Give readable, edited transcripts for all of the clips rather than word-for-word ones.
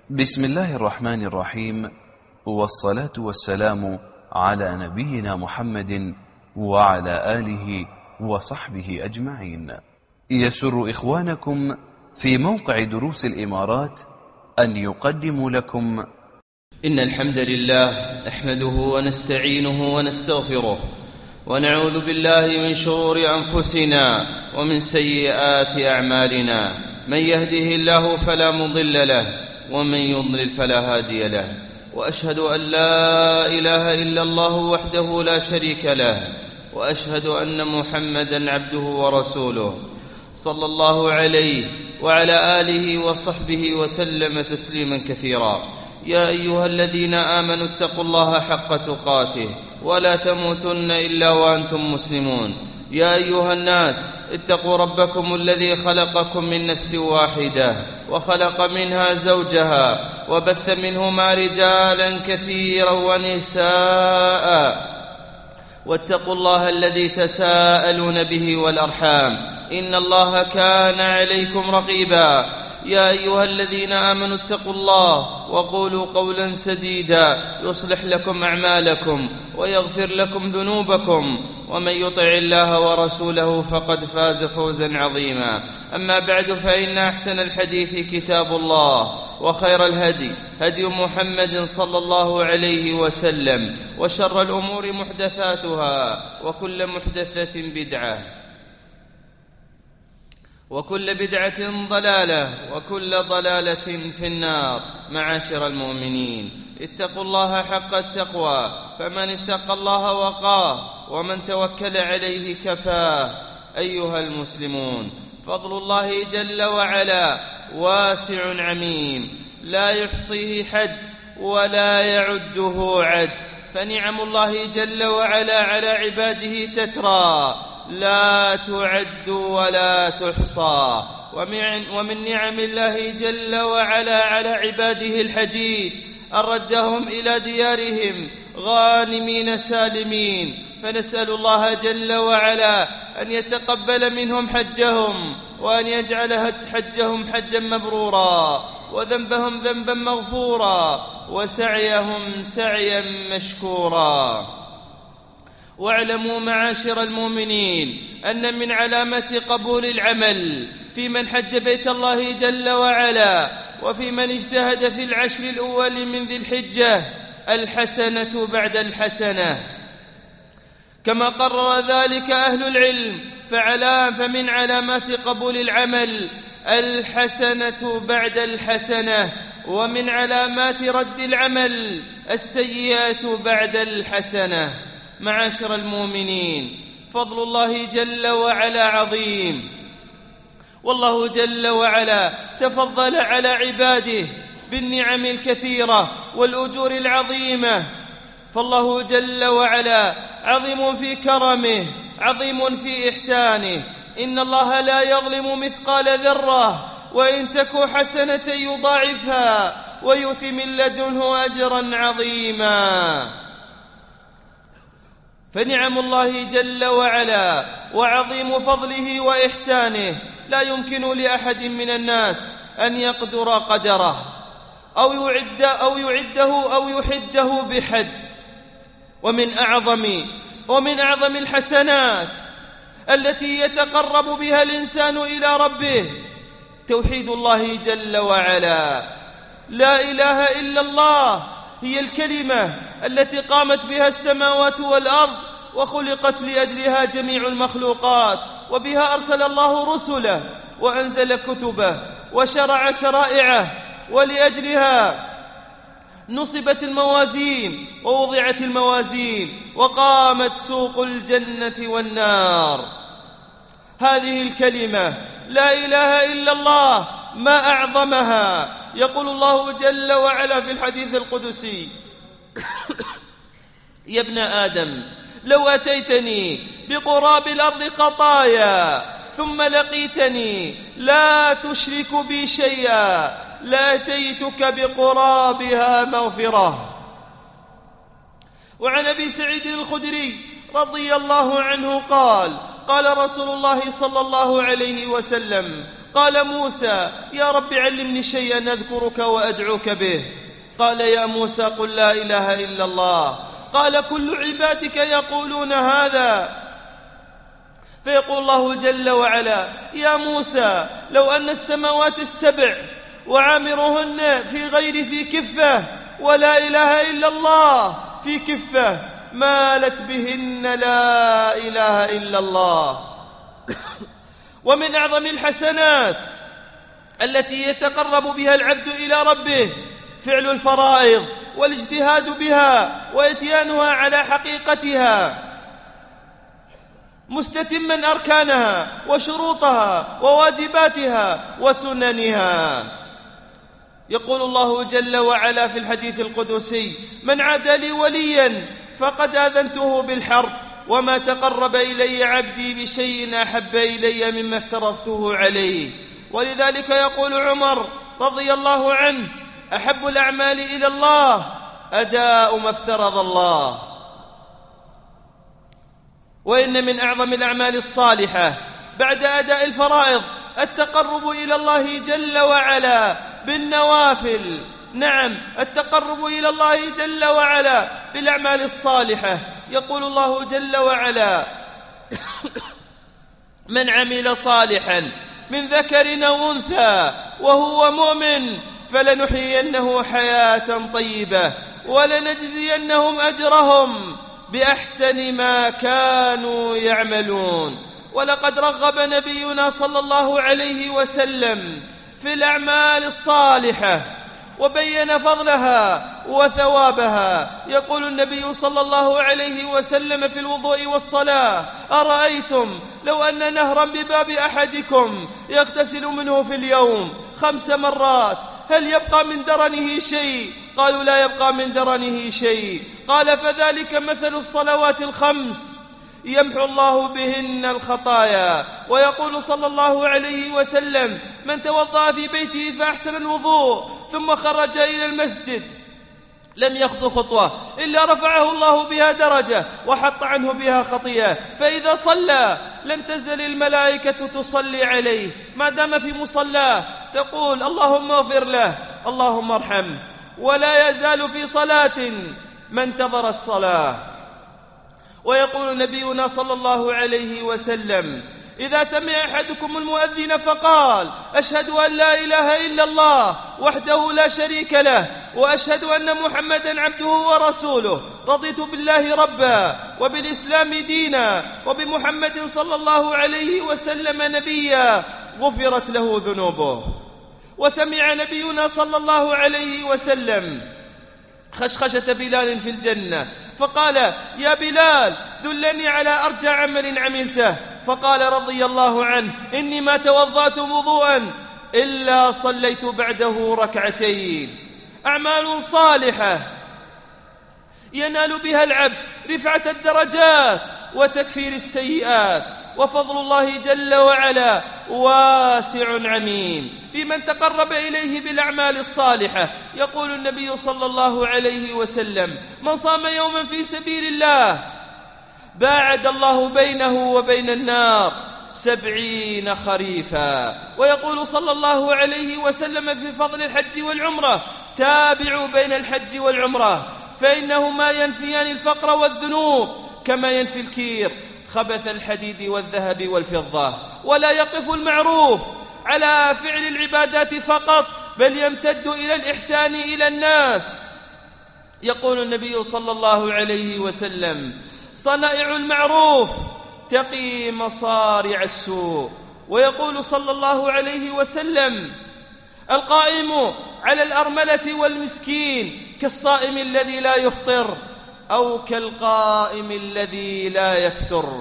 بسم الله الرحمن الرحيم، والصلاة والسلام على نبينا محمد وعلى آله وصحبه أجمعين. يسر إخوانكم في موقع دروس الإمارات أن يقدموا لكم إن الحمد لله نحمده ونستعينه ونستغفره ونعوذ بالله من شرور أنفسنا ومن سيئات أعمالنا. من يهده الله فلا مضل له ومن يضلل فلا هادي له، وأشهد أن لا إله إلا الله وحده لا شريك له، وأشهد أن محمدا عبده ورسوله صلى الله عليه وعلى آله وصحبه وسلم تسليما كثيرا. يا أيها الذين آمنوا اتقوا الله حق تقاته ولا تموتن إلا وأنتم مسلمون. يا أيها الناس اتقوا ربكم الذي خلقكم من نفس واحدة وخلق منها زوجها وبث منهما رجالا كثيرا ونساء، واتقوا الله الذي تساءلون به والأرحام إن الله كان عليكم رقيبا. يا أيها الذين آمنوا اتقوا الله وقولوا قولا سديدا يصلح لكم أعمالكم ويغفر لكم ذنوبكم، ومن يطع الله ورسوله فقد فاز فوزا عظيما. أما بعد، فإن أحسن الحديث كتاب الله، وخير الهدي هدي محمد صلى الله عليه وسلم، وشر الأمور محدثاتها، وكل محدثة بدعة، وكل بدعة ضلالة، وكل ضلالة في النار. معاشر المؤمنين، اتقوا الله حق التقوى، فمن اتقى الله وقاه، ومن توكل عليه كفاه. أيها المسلمون، فضل الله جل وعلا واسع عميم لا يحصيه حد ولا يعده عد، فنعم الله جل وعلا على عباده تترى لا تعد ولا تحصى. ومن نعم الله جل وعلا على عباده الحجيج أن ردهم إلى ديارهم غانمين سالمين، فنسأل الله جل وعلا أن يتقبل منهم حجهم، وأن يجعل حجهم حجا مبرورا، وذنبهم ذنبا مغفورا، وسعيهم سعيا مشكورا. واعلموا معاشر المؤمنين أن من علامة قبول العمل في من حج بيت الله جل وعلا وفي من اجتهد في العشر الأول من ذي الحجة الحسنة بعد الحسنة، كما قرر ذلك أهل العلم. فمن علامات قبول العمل الحسنة بعد الحسنة، ومن علامات رد العمل السيئة بعد الحسنة. معاشر المؤمنين، فضل الله جل وعلا عظيم، والله جل وعلا تفضل على عباده بالنعم الكثيرة والأجور العظيمة. فالله جل وعلا عظيم في كرمه، عظيم في إحسانه. إن الله لا يظلم مثقال ذرة، وإن تك حسنة يضاعفها ويؤت من لدنه أجرا عظيما. فنعم الله جل وعلا وعظيم فضله وإحسانه لا يمكن لأحد من الناس أن يقدر قدره أو يعده أو يحده بحد. ومن أعظم الحسنات التي يتقرب بها الإنسان إلى ربه توحيد الله جل وعلا. لا إله إلا الله هي الكلمة التي قامت بها السماوات والأرض، وخلقت لأجلها جميع المخلوقات، وبها أرسل الله رسله وأنزل كتبه وشرع شرائعه، ولأجلها نصبت الموازين ووضعت الموازين، وقامت سوق الجنة والنار. هذه الكلمة لا إله إلا الله ما أعظمها. يقول الله جل وعلا في الحديث القدسي: يا ابن آدم، لو أتيتني بقراب الأرض خطايا ثم لقيتني لا تشرك بي شيئا لأتيتك بقرابها مغفرة. وعن أبي سعيد الخدري رضي الله عنه قال: قال رسول الله صلى الله عليه وسلم: قال موسى: يا رب علمني شيئا أذكرك وأدعوك به. قال: يا موسى قل لا إله إلا الله. قال: كل عبادك يقولون هذا. فيقول الله جل وعلا: يا موسى لو أن السماوات السبع وعامرهن في كفة ولا إله إلا الله في كفة مالت بهن لا إله إلا الله. ومن أعظم الحسنات التي يتقرب بها العبد إلى ربه فعل الفرائض والاجتهاد بها وإتيانها على حقيقتها مستتما أركانها وشروطها وواجباتها وسننها. يقول الله جل وعلا في الحديث القدسي: من عادى لي وليا فقد آذنته بالحرب وما تقرب إلي عبدي بشيء أحب إلي مما افترضته عليه. ولذلك يقول عمر رضي الله عنه: أحب الأعمال إلى الله أداء ما افترض الله. وإن من أعظم الأعمال الصالحة بعد أداء الفرائض التقرب إلى الله جل وعلا بالنوافل. نعم، التقرب إلى الله جل وعلا بالأعمال الصالحة. يقول الله جل وعلا: من عمل صالحا من ذكر أو أنثى وهو مؤمن فلنحيينه حياة طيبة ولنجزينهم أجرهم بأحسن ما كانوا يعملون. ولقد رغب نبينا صلى الله عليه وسلم في الأعمال الصالحة وبين فضلها وثوابها. يقول النبي صلى الله عليه وسلم في الوضوء والصلاة: أرأيتم لو أن نهرا بباب أحدكم يغتسل منه في اليوم 5 مرات هل يبقى من درنه شيء؟ قالوا: لا يبقى من درنه شيء. قال: فذلك مثل الصلوات الخمس يمحو الله بهن الخطايا. ويقول صلى الله عليه وسلم: من توضأ في بيته فأحسن الوضوء ثم خرج إلى المسجد لم يخطو خطوة إلا رفعه الله بها درجة وحط عنه بها خطيئة. فإذا صلى لم تزل الملائكة تصلي عليه ما دام في مصلاه، تقول: اللهم اغفر له، اللهم ارحمه. ولا يزال في صلاة ما انتظر الصلاة. ويقول نبينا صلى الله عليه وسلم: إذا سمع أحدكم المؤذن فقال: أشهد أن لا إله إلا الله وحده لا شريك له وأشهد أن محمدا عبده ورسوله، رضيت بالله ربا وبالإسلام دينا وبمحمد صلى الله عليه وسلم نبيا، غفرت له ذنوبه. وسمع نبينا صلى الله عليه وسلم خشخشة بلال في الجنة فقال: يا بلال دلني على أرجى عمل عملته. فقال رضي الله عنه: إني ما توضأت وضوءا إلا صليت بعده ركعتين. أعمال صالحة ينال بها العبد رفعة الدرجات وتكفير السيئات. وفضل الله جل وعلا واسع عميم في من تقرب إليه بالأعمال الصالحة. يقول النبي صلى الله عليه وسلم: من صام يوما في سبيل الله باعد الله بينه وبين النار 70 خريفا. ويقول صلى الله عليه وسلم في فضل الحج والعمرة: تابعوا بين الحج والعمرة فإنهما ينفيان الفقر والذنوب كما ينفي الكير خبث الحديد والذهب والفضة. ولا يقف المعروف على فعل العبادات فقط بل يمتد إلى الإحسان إلى الناس. يقول النبي صلى الله عليه وسلم: صنائع المعروف تقي مصارع السوء. ويقول صلى الله عليه وسلم: القائم على الأرملة والمسكين كالصائم الذي لا يفطر أو كالقائم الذي لا يفتر.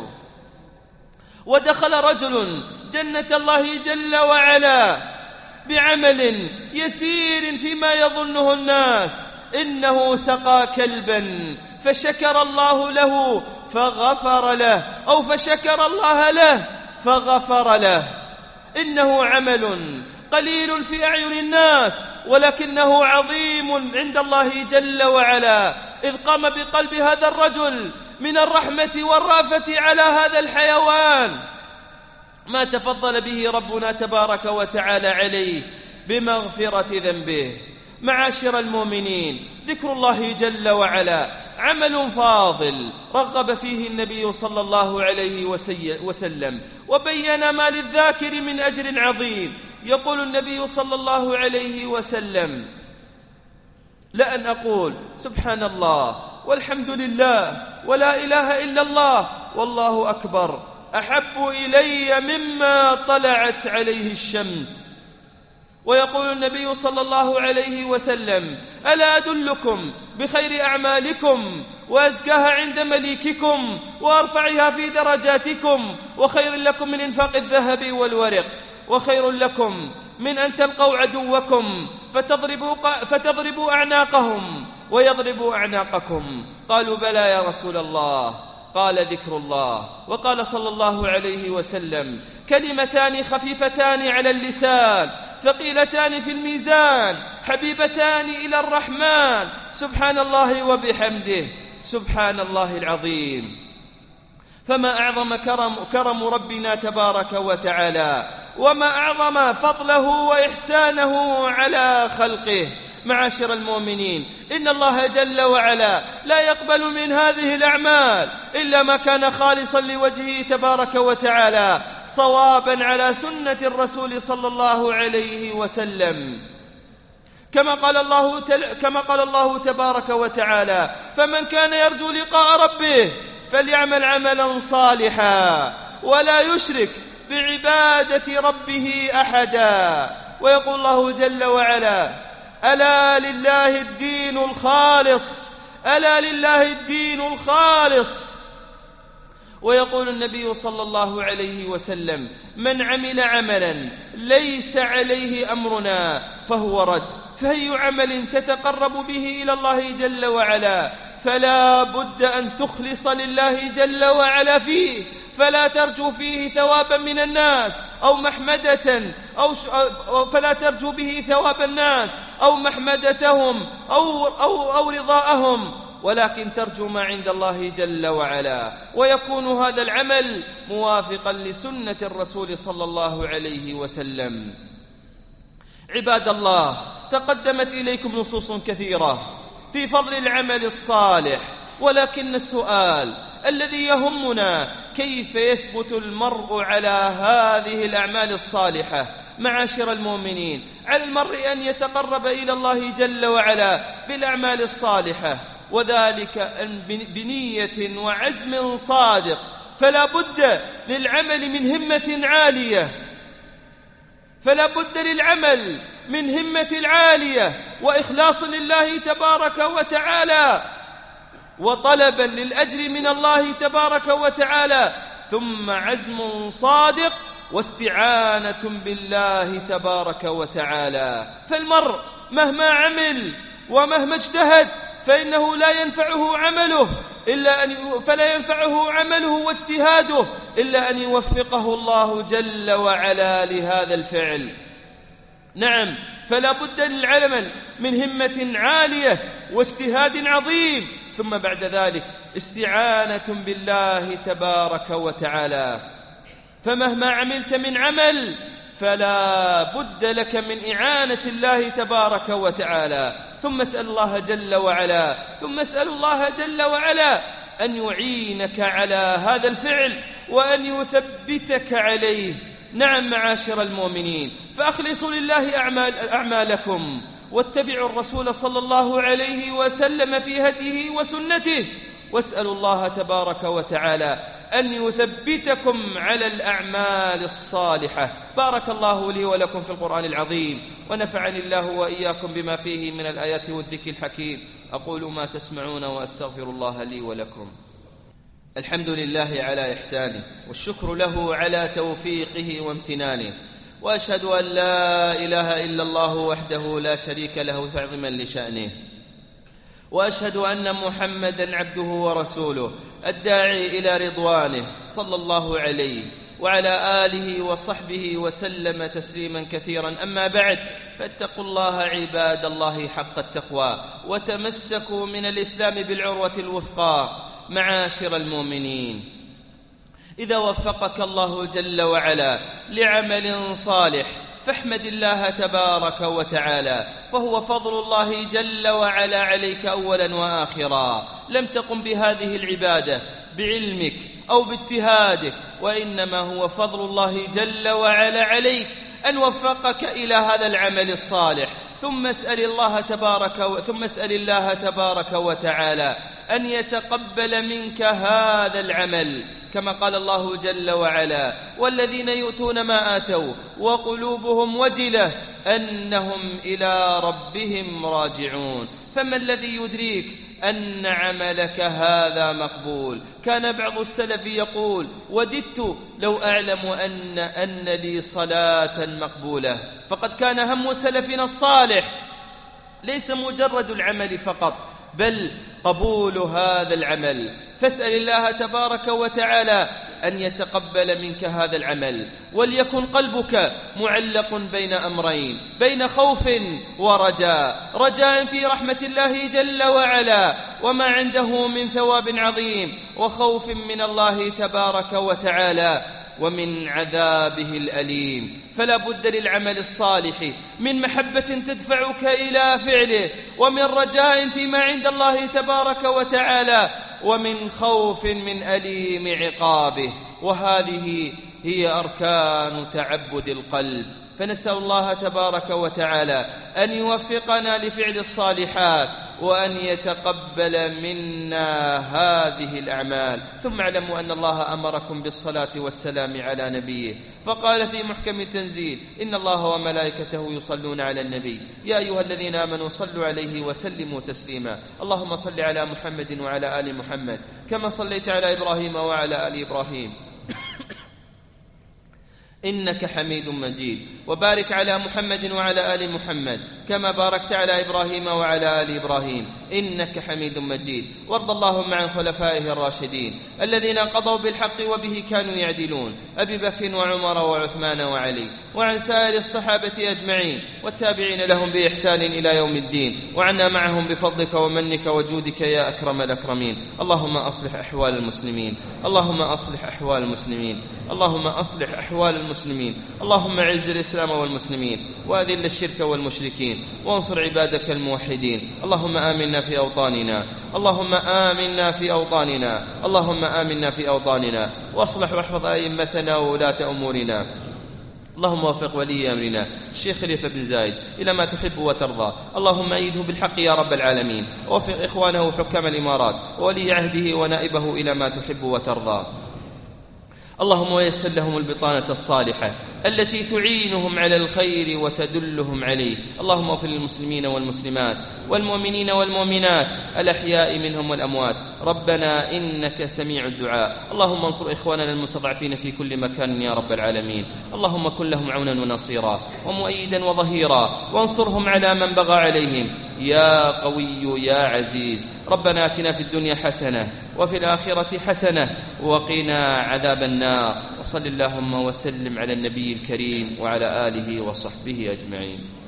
ودخل رجل جنة الله جل وعلا بعمل يسير فيما يظنه الناس، إنه سقى كلبا فشكر الله له فغفر له، أو فشكر الله له فغفر له. إنه عمل قليل في أعين الناس ولكنه عظيم عند الله جل وعلا، إذ قام بقلب هذا الرجل من الرحمة والرأفة على هذا الحيوان ما تفضل به ربنا تبارك وتعالى عليه بمغفرة ذنبه. معاشر المؤمنين، ذكر الله جل وعلا عمل فاضل رغب فيه النبي صلى الله عليه وسلم، وبين ما للذاكر من أجر عظيم. يقول النبي صلى الله عليه وسلم: لأن أقول سبحان الله والحمد لله ولا إله إلا الله والله أكبر أحب إلي مما طلعت عليه الشمس. ويقول النبي صلى الله عليه وسلم: ألا أدلكم بخير أعمالكم وأزكاها عند مليككم وأرفعها في درجاتكم، وخير لكم من إنفاق الذهب والورق، وخير لكم من أن تلقوا عدوكم فتضربوا أعناقهم ويضربوا أعناقكم. قالوا: بلى يا رسول الله. قال: ذكر الله. وقال صلى الله عليه وسلم: كلمتان خفيفتان على اللسان ثقيلتان في الميزان حبيبتان إلى الرحمن، سبحان الله وبحمده سبحان الله العظيم. فما أعظم كرم ربنا تبارك وتعالى، وما أعظم فضله وإحسانه على خلقه. معاشر المؤمنين، إن الله جل وعلا لا يقبل من هذه الأعمال إلا ما كان خالصا لوجهه تبارك وتعالى، صوابا على سنة الرسول صلى الله عليه وسلم. كما قال الله تبارك وتعالى: فمن كان يرجو لقاء ربه فليعمل عملا صالحا ولا يشرك بعبادة ربه أحدا. ويقول الله جل وعلا: ألا لله الدين الخالص، ألا لله الدين الخالص. ويقول النبي صلى الله عليه وسلم: من عمل عملا ليس عليه أمرنا فهو رد. فأي عمل تتقرب به إلى الله جل وعلا فلا بد أن تخلص لله جل وعلا فيه، فلا ترجو فيه ثوابا من الناس أو محمدة فلا ترجو به ثواب الناس أو محمدتهم أو رضاءهم، ولكن ترجو ما عند الله جل وعلا. ويكون هذا العمل موافقا لسنة الرسول صلى الله عليه وسلم. عباد الله، تقدمت إليكم نصوص كثيرة في فضل العمل الصالح، ولكن السؤال الذي يهمنا: كيف يثبت المرء على هذه الأعمال الصالحة؟ معاشر المؤمنين، على المرء أن يتقرب إلى الله جل وعلا بالأعمال الصالحة، وذلك بنية وعزم صادق. فلا بد للعمل من همة عالية، فلا بد للعمل من همة عالية وإخلاص لله تبارك وتعالى، وطلبا للأجر من الله تبارك وتعالى، ثم عزم صادق واستعانة بالله تبارك وتعالى. فالمرء مهما عمل ومهما اجتهد فإنه لا ينفعه عمله واجتهاده إلا أن يوفقه الله جل وعلا لهذا الفعل. نعم، فلا بد للعمل من همة عالية واجتهاد عظيم، ثم بعد ذلك استعانة بالله تبارك وتعالى. فمهما عملت من عمل فلا بد لك من إعانة الله تبارك وتعالى. ثم اسأل الله جل وعلا أن يعينك على هذا الفعل وأن يثبتك عليه. نعم معاشر المؤمنين، فأخلصوا لله أعمالكم، واتبعوا الرسول صلى الله عليه وسلم في هديه وسنته، واسألوا الله تبارك وتعالى أن يثبتكم على الأعمال الصالحة. بارك الله لي ولكم في القرآن العظيم، ونفعني الله وإياكم بما فيه من الآيات والذكر الحكيم. أقول ما تسمعون وأستغفر الله لي ولكم. الحمد لله على إحسانه، والشكر له على توفيقه وامتنانه، وأشهد أن لا إله إلا الله وحده لا شريك له تعظيما لشأنه، وأشهد أن محمدا عبده ورسوله الداعي إلى رضوانه صلى الله عليه وعلى آله وصحبه وسلم تسليما كثيرا. أما بعد، فاتقوا الله عباد الله حق التقوى، وتمسكوا من الإسلام بالعروة الوثقى. معاشر المؤمنين، إذا وفقك الله جل وعلا لعمل صالح فاحمد الله تبارك وتعالى، فهو فضل الله جل وعلا عليك أولا وآخرا. لم تقم بهذه العبادة بعلمك أو باجتهادك، وإنما هو فضل الله جل وعلا عليك أن وفقك إلى هذا العمل الصالح. ثم اسأل الله تبارك وتعالى أن يتقبل منك هذا العمل، كما قال الله جل وعلا: والذين يؤتون ما آتوا وقلوبهم وجلة أنهم إلى ربهم راجعون. فما الذي يدريك أن عملك هذا مقبول؟ كان بعض السلف يقول: وددت لو أعلم أن لي صلاة مقبولة. فقد كان هم سلفنا الصالح ليس مجرد العمل فقط، بل قبول هذا العمل. فاسأل الله تبارك وتعالى أن يتقبل منك هذا العمل، وليكن قلبك معلق بين أمرين: بين خوف ورجاء، رجاء في رحمة الله جل وعلا وما عنده من ثواب عظيم، وخوف من الله تبارك وتعالى ومن عذابه الأليم. فلا بد للعمل الصالح من محبة تدفعك إلى فعله، ومن رجاء فيما عند الله تبارك وتعالى، ومن خوف من أليم عقابه. وهذه هي أركان تعبد القلب. فنسأل الله تبارك وتعالى أن يوفقنا لفعل الصالحات، وأن يتقبل منا هذه الأعمال. ثم اعلموا أن الله أمركم بالصلاة والسلام على نبيه، فقال في محكم التنزيل: إن الله وملائكته يصلون على النبي يا أيها الذين آمنوا صلوا عليه وسلموا تسليما. اللهم صل على محمد وعلى آل محمد كما صليت على إبراهيم وعلى آل إبراهيم إنك حميد مجيد. وبارك على محمد وعلى آل محمد كما باركت على إبراهيم وعلى آل إبراهيم إنك حميد مجيد. وارض اللهم عن خلفائه الراشدين الذين قضوا بالحق وبه كانوا يعدلون: أبي بكر وعمر وعثمان وعلي، وعن سائر الصحابة أجمعين والتابعين لهم بإحسان إلى يوم الدين، وعنا معهم بفضلك ومنك وجودك يا أكرم الأكرمين. اللهم أصلح أحوال المسلمين، اللهم أصلح أحوال المسلمين، اللهم أصلح أحوال المسلمين. اللهم أعز الإسلام والمسلمين، وأذل الشرك والمشركين، وانصر عبادك الموحدين. اللهم آمنا في أوطاننا، اللهم آمنا في أوطاننا، اللهم آمنا في أوطاننا، واصلح واحفظ أئمتنا وولاة أمورنا. اللهم وفق ولي أمرنا الشيخ خليفة بن زايد إلى ما تحب وترضى. اللهم أيده بالحق يا رب العالمين، ووفق إخوانه حكام الإمارات وولي عهده ونائبه إلى ما تحب وترضى. اللهم ويسر لهم البطانة الصالحة التي تعينهم على الخير وتدلهم عليه. اللهم اغفر للمسلمين والمسلمات والمؤمنين والمؤمنات الأحياء منهم والأموات. ربنا إنك سميع الدعاء. اللهم انصر إخواننا المستضعفين في كل مكان يا رب العالمين. اللهم كن لهم عونا ونصيرا ومؤيدا وظهيرا، وانصرهم على من بغى عليهم يا قوي يا عزيز. ربنا آتنا في الدنيا حسنة وفي الآخرة حسنة وقنا عذاب النار. وصل اللهم وسلم على النبي الكريم وعلى آله وصحبه أجمعين.